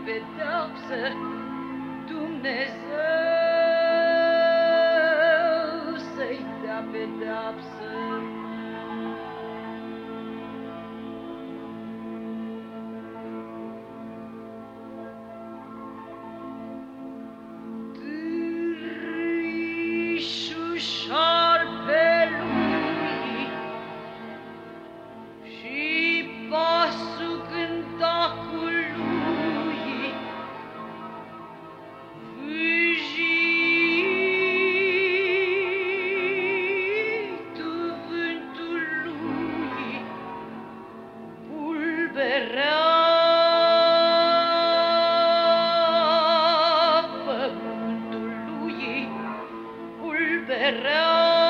pedeapsă, Dumnezeu să-i dea pedeapsă. Târâșul șarpelui și pasul cântacului, fâjitul vântului, pulberea pământului, pulberea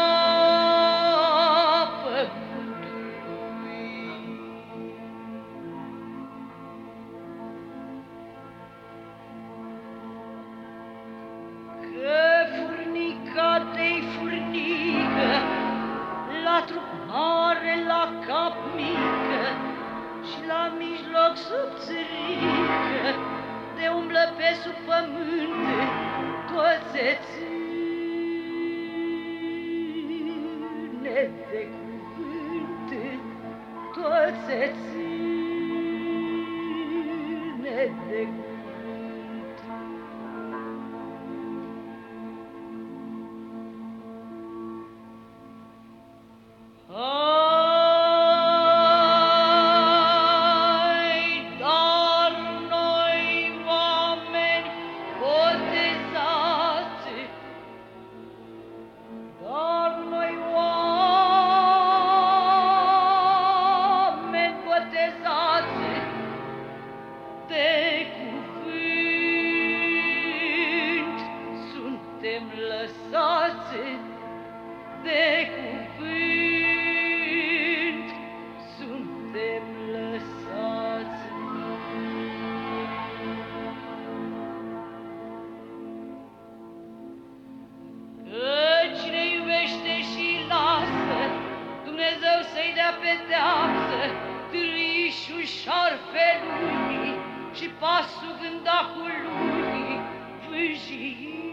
furnica-te-i furnică, la trup mare, la cap mică și la mijloc subțirică, de umblă pe sub pământ, toți se ține de cuvânt, toți se ține de cuvânt. Dar noi oameni botezați, de cuvânt suntem lăsați, de cuvânt suntem lăsați. Că cine iubește și lasă, Dumnezeu să-i dea pedeapsă, târâșul șarpelui și pasul gândacului, fâșii